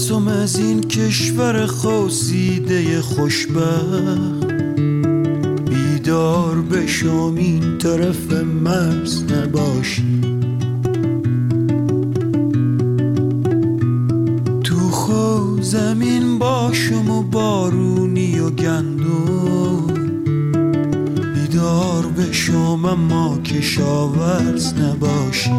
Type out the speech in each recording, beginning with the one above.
میترسم از این کشور خواسیده خوشبخت، بیدار بشم این طرف مرز نباشی. تو خو زمین باشم و بارونی و گندم، بیدار بشم اما کشاورز نباشی.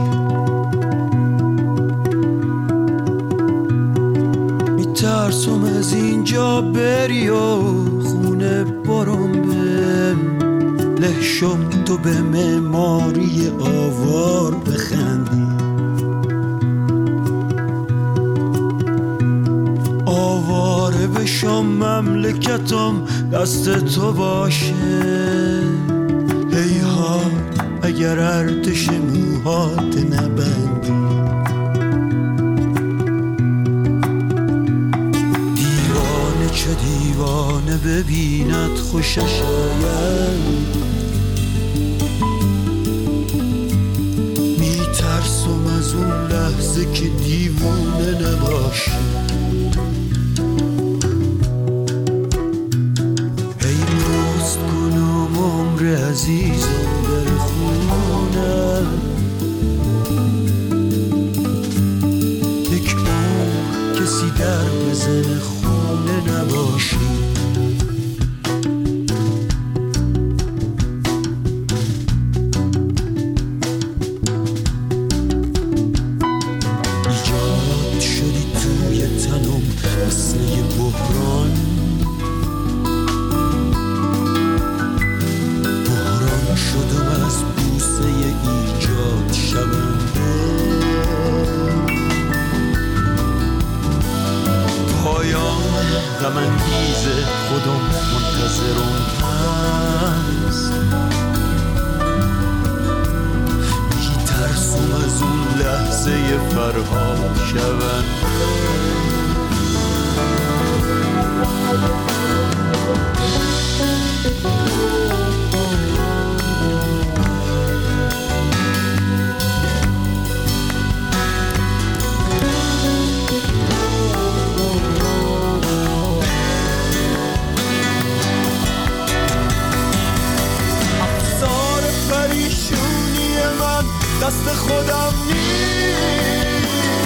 میترسم از اینجا بری و خونه برم بم، لهشم تو به معماری آوار بخندی. آواره بشم مملکتم دست تو باشه، هیهات اگر ارتش موهات نبندی. دیوانه چه دیوانه ببیند خوشش آید، میترسم از اون لحظه که دیوانه نباشی. ای پست کنم عمر عزیزم در خونه، یک عمر کسی در بزن خونه نباشی. غم‌انگیز خودم منتظرم هست، میترسم از اون لحظه فرهاد شونده. دست خودم نیست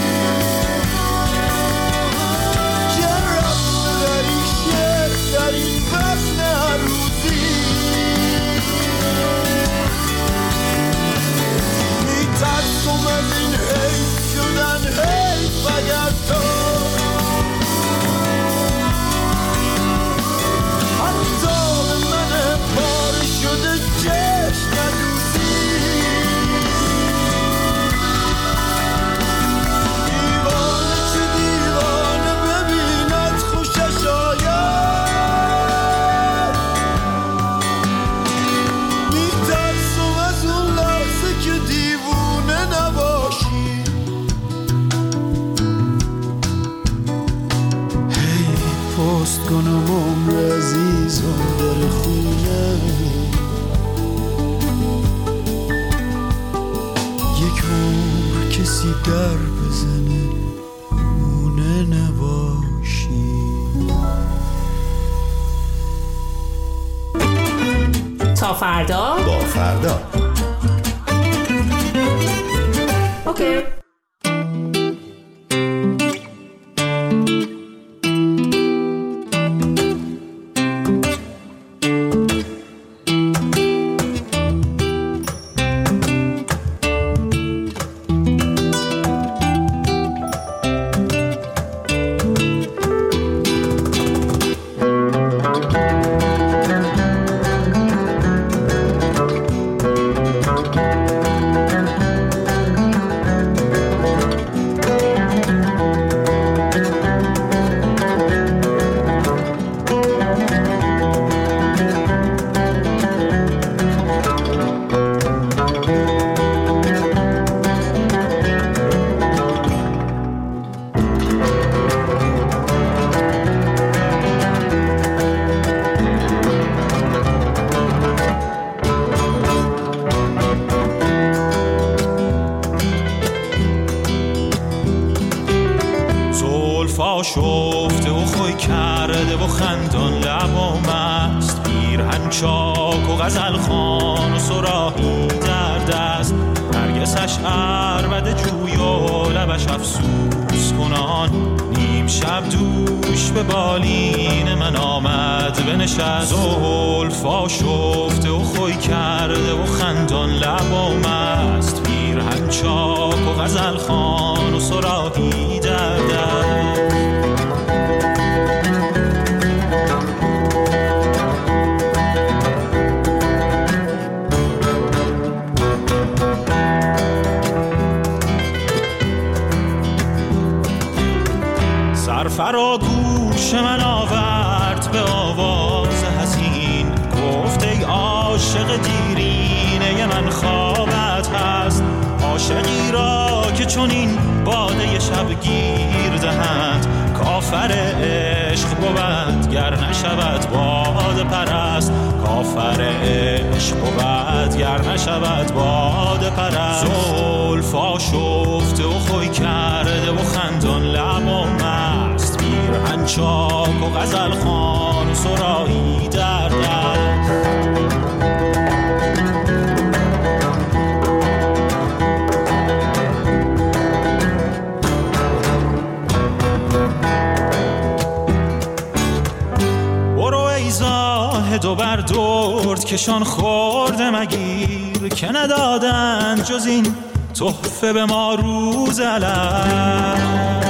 که رفت در این شعر در این وزن هر روزی. میترسم از این حیف شدن حیف اگر تو حتی به من پاره شده چشم ندوزی. کنم عمر عزیزم در خونه، یک عمر کسی در بزنه خونه نباشی. تا فردا با فردا. اوکی. پیرهن چاک و غزل خوان و صراحی در دست، نرگسش عربده جوی و لبش افسوس کنان. نیم شب دوش به بالین من آمد بنشست، زلف آشفته و خوی کرده و خندان لب و مست، پیرهن چاک و غزل خوان و صراحی در دست. فرا گوش من آورد به آواز حزین، گفت ای عاشق دیرینه من خوابت هست، عاشقی را که چنین باده شبگیر دهند، کافر عشق بود گر نشود باده پرست، کافر عشق بود گر نشود باده پرست. زلف آشفته و خوی کرده و خندان لب و مست، پیرهن چاک و غزل خوان و صراحی در دست. دو بر درد کشان خورده مگیر، که ندادن جز این تحفه به ما روز الست.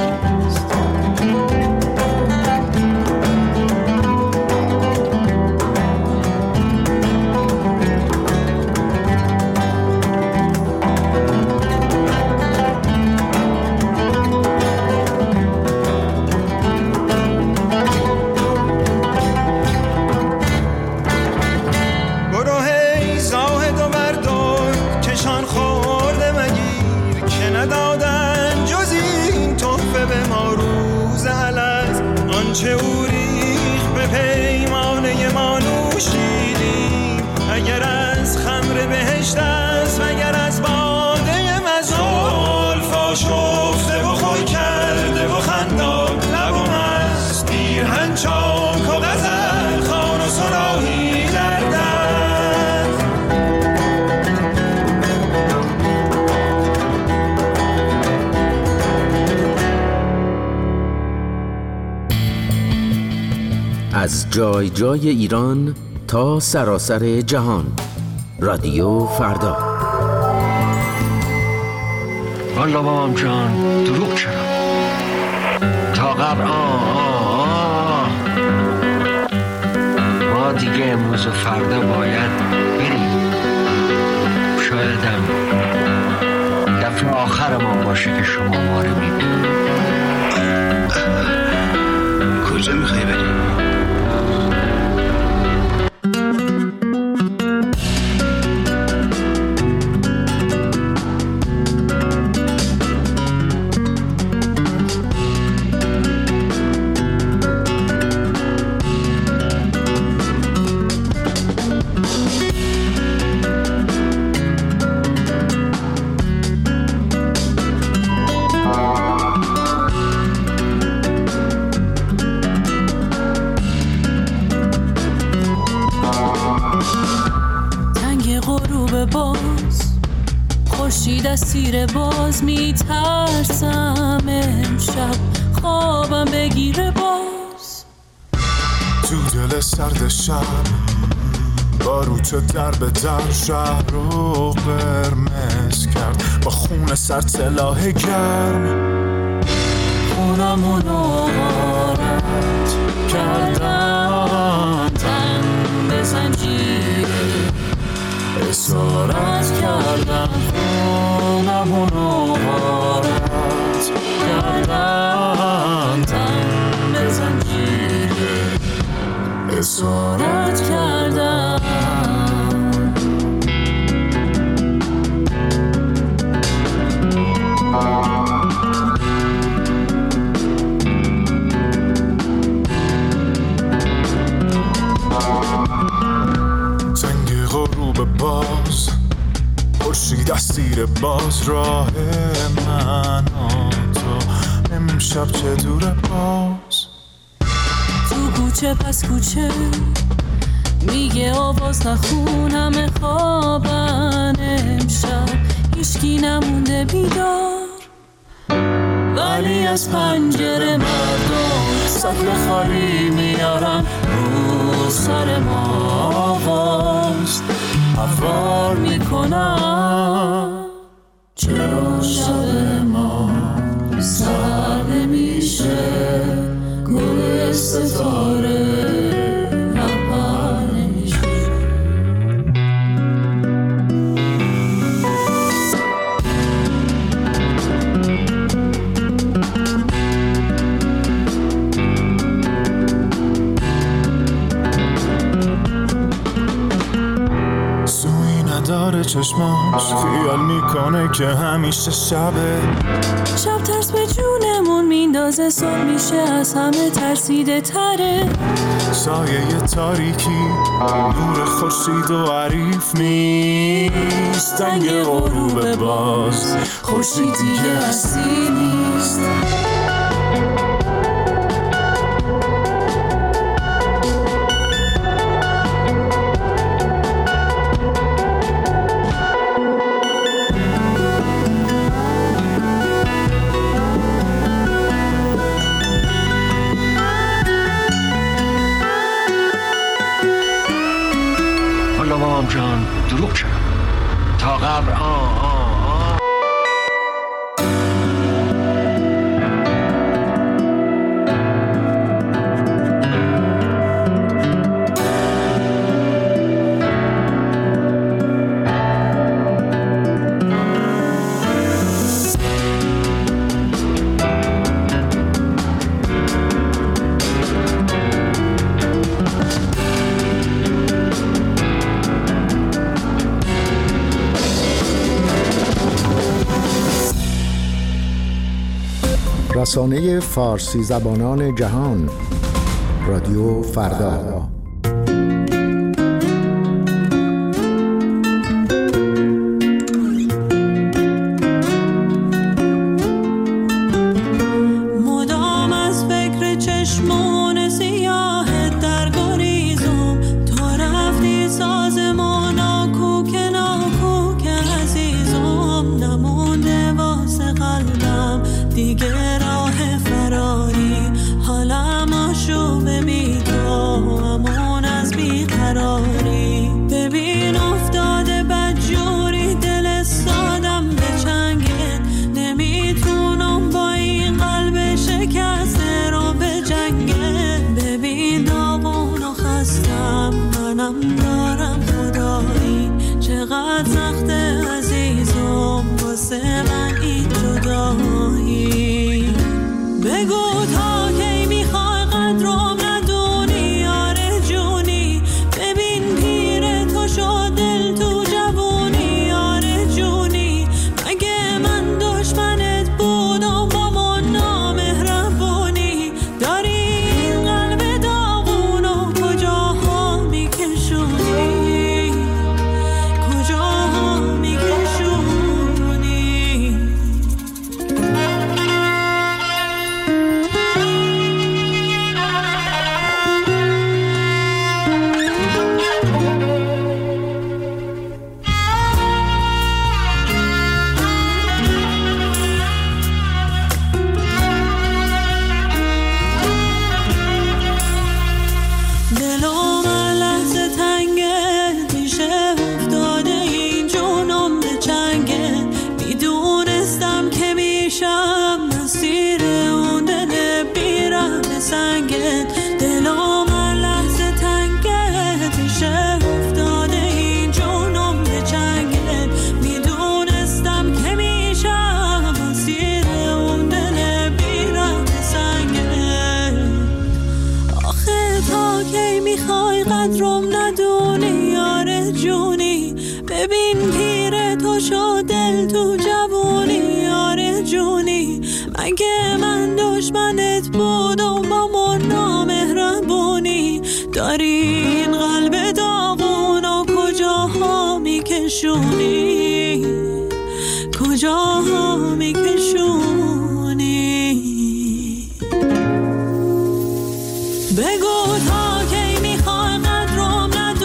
چه او ریخ به پیمانه ما نوشیدیم، اگر از خمر بهشت است و اگر از باده مزار، زلف آشفته و خوی کرده و خندان لب و مست، پیرهن چاک و غزل خوان و صراحی در دست. از جای جای ایران تا سراسر جهان، رادیو فردا. والا بابام جان دروغ چرا؟ تا قبل ما دیگه امروز و فردا باید بریم، شایدم دفعه آخر ما باشه که شما ما رو میبینید. کجا میخوای بریم؟ سیر باز میترسم امشب خوابم بگیره باز، تو دل سرد شب باروت در به در شهر رو قرمز کرد، با خون سر سلاح گرم خونمونو غارت کردن، تن به زنجیر اسارت کردن، خونمونو غارت کردن، تن به زنجیر اسارت کردن. زنگ غروب باز خورشید اسیر باز، راه من و تو امشب چه دوره باز، تو کوچه پس کوچه میگه آواز نخون همه خوابن امشب هیچکی نمونده بیدار، ولی از پنجره مردم سطل خالی میارن رو سر ما، آواز افوار میکنن. چرا شب ما سر نمیشه، گل ستاره رهبر نمیشه. سوی نداره چشماش، خیال میکنه که همیشه شبه. شب ترس به جونمون میندازه، صبح میشه از همه ترسیده تره. سایه تاریکی نور خورشید و عریف نیست، تنگ غروب باز خورشید دیگه هستی نیست. جان دروغ چرا تا قبر رسانه فارسی زبانان جهان، رادیو فردا. مدام از فکر چشمون سیاه در گریزم، تو رفتی سازمان ناکوک ناکوک عزیزم، نمونده واسه قلبم دیگه راه فراری، حالم آشوبه بی تو امون از بیقراری. ببین افتاده بدجوری دل سادم به چنگت، نمیتونم با این قلب شکسته رو به جنگت. ببین داغون و خستم منم دارم خدایی، چقدر سخته عزیزم واسه من این جدایی. بگو تا کی میخوای قدرم ندونی یار جونی، ببین پیر تو شد دل تو جوونی یار جونی. مگه من دشمنت بودم با من نامهربونی، داری این قلب داغون و کجاها میکشونی، کجاها میکشونی. دلم لحظه تنگه میشه افتاده این جونم به چنگه، میدونستم که میشم مسیر اون دل بیرم سنگه. دلم لحظه تنگه میشه افتاده این جونم به چنگه، میدونستم که میشم مسیر اون دل بیرم سنگه. آخه تا کی میخوای قدرم ندونی یار جونی، ببین پیر تو شد دل تو جوونی یار جونی. مگه من دشمنت بودم با من نامهربونی، داری این قلب داغون و کجاها میکشونی، کجاها میکشونی. بگو تا کی میخوای قدرم ندونی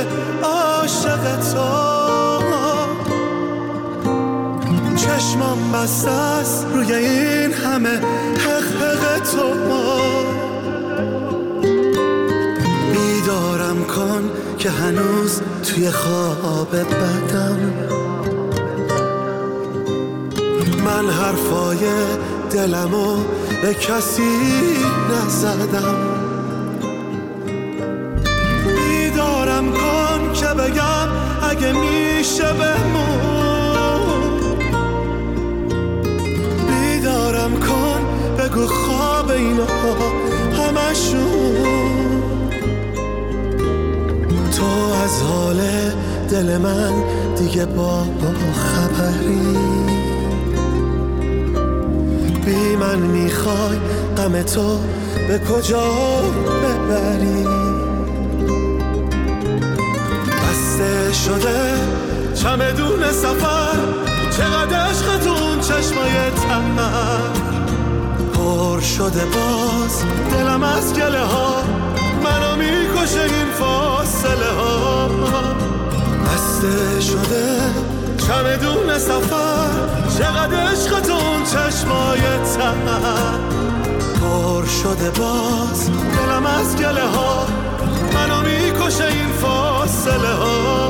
عاشق تو. چشمم بسته است روی این همه حق تو. بیدارم کن که هنوز توی خواب بدم. من حرفای دلمو به کسی نزدم. بیدارم کن که بگم اگه میشه بمون. بیدارم کن بگو خواب اینا همشون. تو از حال دل من دیگه با خبری. بی من میخوای غم تو به کجا ببری. بسته شده چمدون سفر، چقدر عشقتون چشمای تر. پر شده باز دلم از گله ها، منو میکشه این فاصله ها. بسته شده چمدون سفر، چقدر عشقتون چشمای تر. پر شده باز دلم از گله ها، منو میکشه این فاصله ها.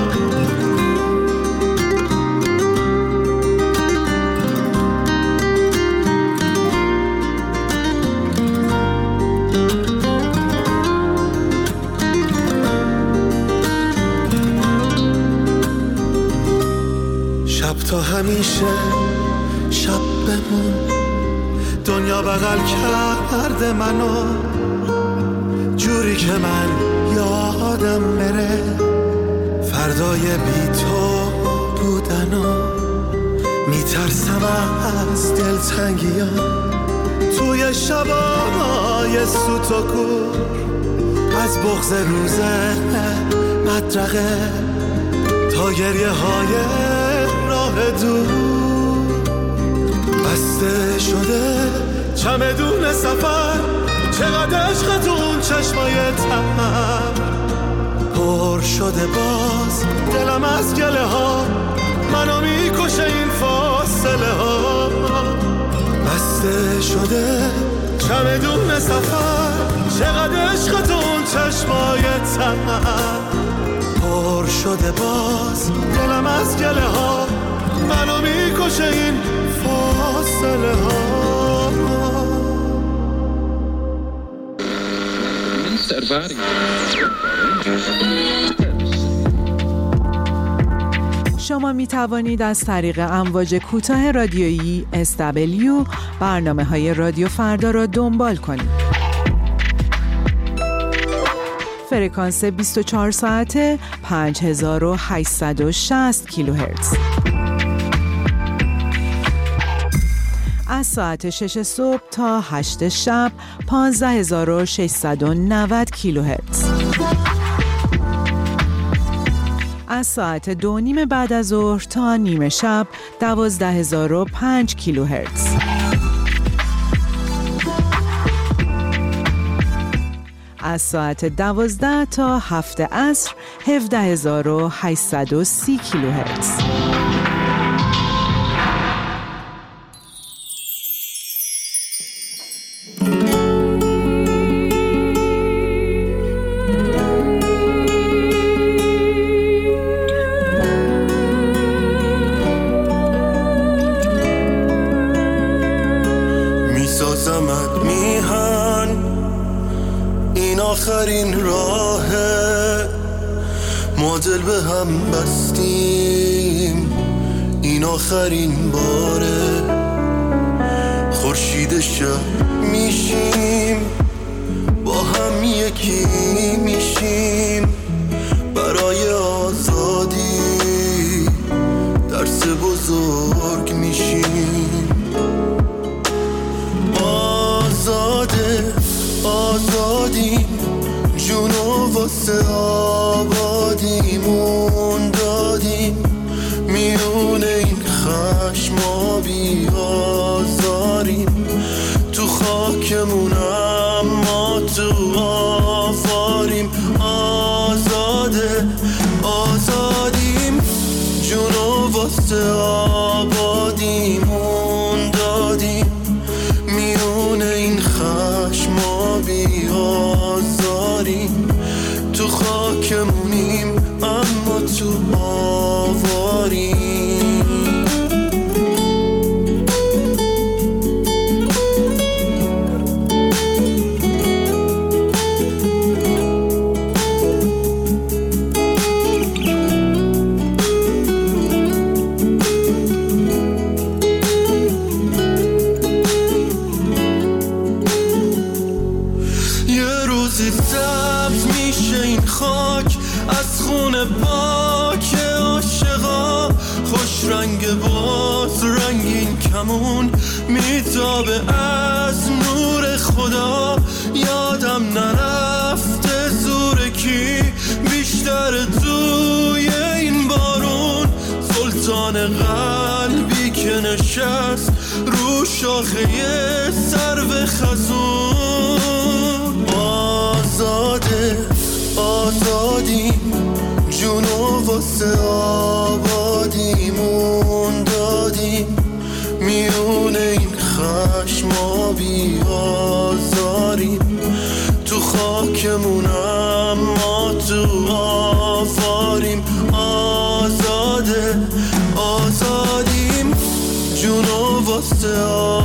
شب تا همیشه شب بمون. دنیا بغل کرده منو جوری که من یادم بره فردای بی تو بودنو. میترسم از دلتنگی‌ها توی شبای سوت و کور، از بغض روز مدرقه تا گریه های راه دور. بسته شده چمدون سفر، چقدر عشقتون چشمای تر. پر شده باز دلم از گله ها، منو میکشه این فاصله ها. بسته شده چمدون سفر، چقدر عشقتون چشمای تر. پر شده باز دلم از گله ها، منو میکشه این فاصله ها. شما می توانید از طریق امواج کوتاه رادیویی SW برنامه‌های رادیو فردا را دنبال کنید. فرکانس 24 ساعته 5860 کیلوهرتز. از ساعت 6 صبح تا 8 شب 15690 کیلوهرتز. از ساعت 2:30 بعد از ظهر تا نیمه شب 12005 کیلوهرتز. از ساعت 12 تا 7 عصر 17830 کیلوهرتز. میسازمت میهن، این آخرین راهه. ما دل به هم بستیم، این آخرین باره. خورشید شب میشیم، با هم یکی میشیم. برای آزادی درس بزرگ میشیم. آزادیم، جونو واسه آبادیمون دادیم. میونه این خشما بیازاریم، تو خاکمون اما تو آفاریم. آزاده واسه آبادیمون دادیم، میون این خشم بیازاریم، تو خاکمونیم اما تو آواریم. باک عاشقا خوش رنگ باز رنگین کمون میتابه از نور خدا، یادم نرفته زور کی بیشتر توی این بارون، سلطان قلبی که نشست رو شاخه سرو خزون. آزاده آزادیم، جونو واسه آبادیمون دادیم، میون این خشما بیازاریم، تو خاکمونم ما تو آفاریم. آزاده آزادیم، جونو واسه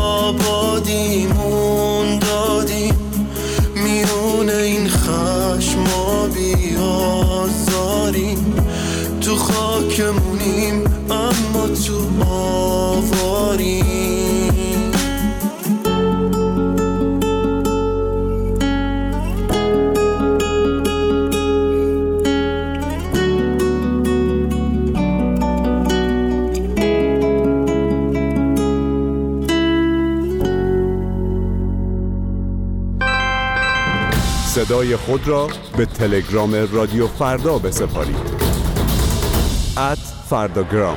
آبادیمون دادیم، میون این خشما بیازاریم، تو خاکمونیم اما تو آواریم. صدای خود را به تلگرام رادیو فردا بسپارید. @فرداگرام.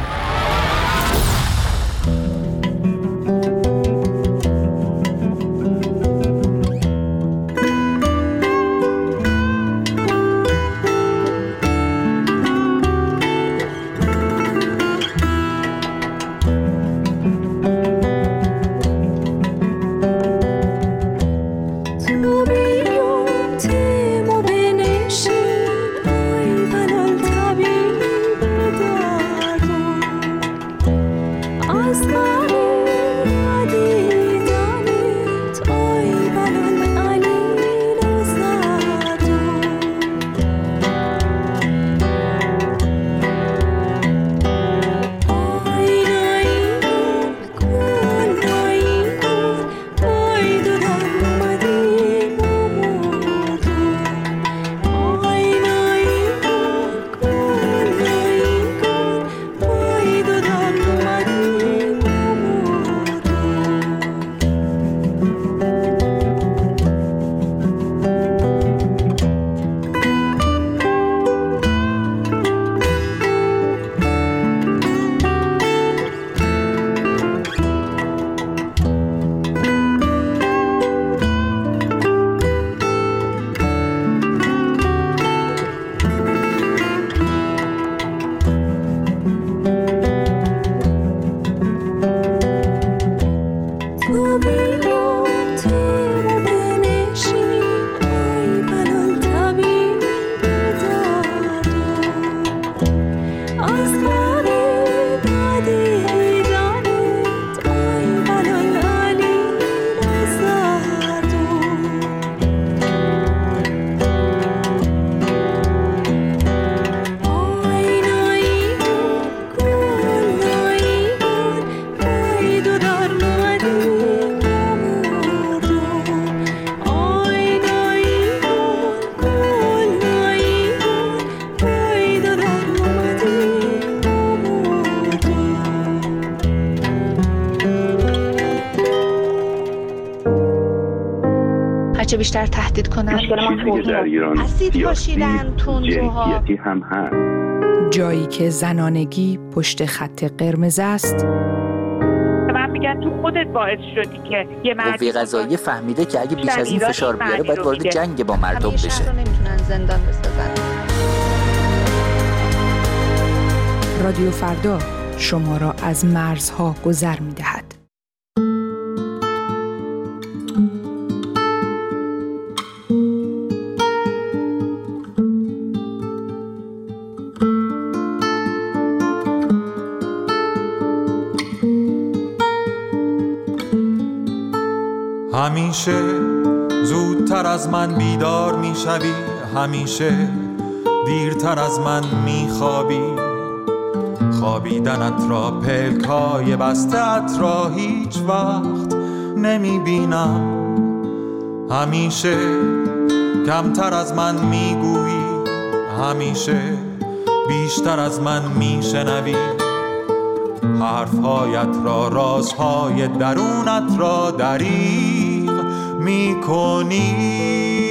هرچه بیشتر تهدید کنن اسید پاشیدن تندروها هم هست. جایی که زنانگی پشت خط قرمز است. من میگم تو خودت باعث شدی که یه قوه قضاییه فهمیده که اگه بیش از این فشار بیاره باید وارد جنگ با مردم بشه. رو نمیتونن زندان بسازن. رادیو فردا شما را از مرزها گذر می‌دهد. همیشه زودتر از من بیدار میشوی، همیشه دیرتر از من میخوابی. خوابیدنت را پلکای بسته‌ات را هیچ وقت نمیبینم. همیشه کمتر از من میگویی، همیشه بیشتر از من میشنوی. حرفهایت را، رازهای درونت را دریغ میکنی.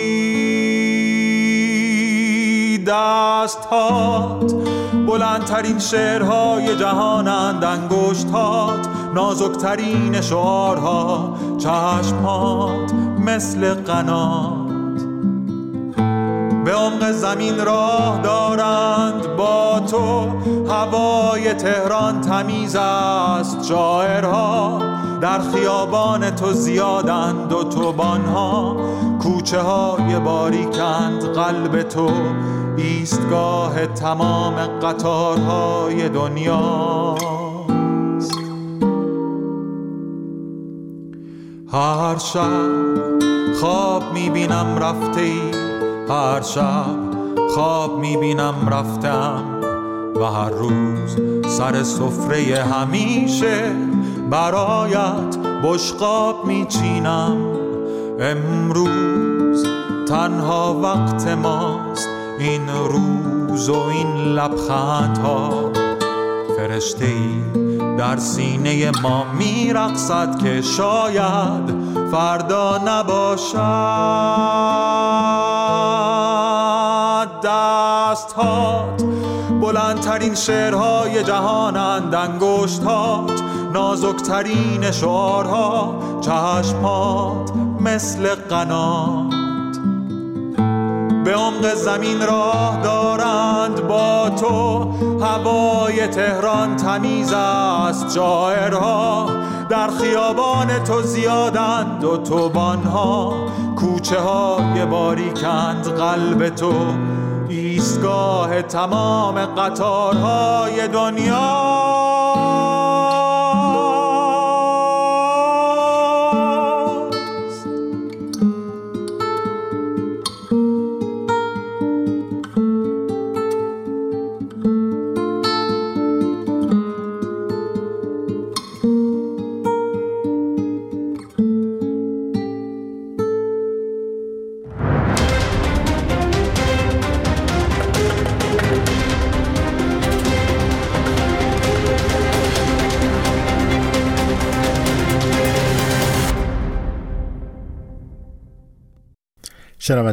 دستهات بلندترین شعرهای جهانند، انگشتهات نازکترین شعارها، چشمهات مثل قنات به عمق زمین راه دارند. با تو هوای تهران تمیز است، شاعرها در خیابان تو زیادند، اتوبان‌ها کوچه های باریکند. قلب تو ایستگاه تمام قطارهای دنیاست. هر شب خواب میبینم رفته ای، هر شب خواب میبینم رفتم، و هر روز سر سفره همیشه برایت بشقاب میچینم. امروز تنها وقت ماست، این روز و این لبخندها. فرشته‌ای در سینه ما میرقصد که شاید فردا نباشد. دستهات بلندترین شعرهای جهانند، انگشتهات نازکترین شعارها، چشمهات مثل قنات به عمق زمین راه دارند. با تو هوای تهران تمیز است، شاعرها در خیابان تو زیادند، اتوبان‌ها کوچه های باریکند. قلب تو ایستگاه تمام قطارهای دنیا.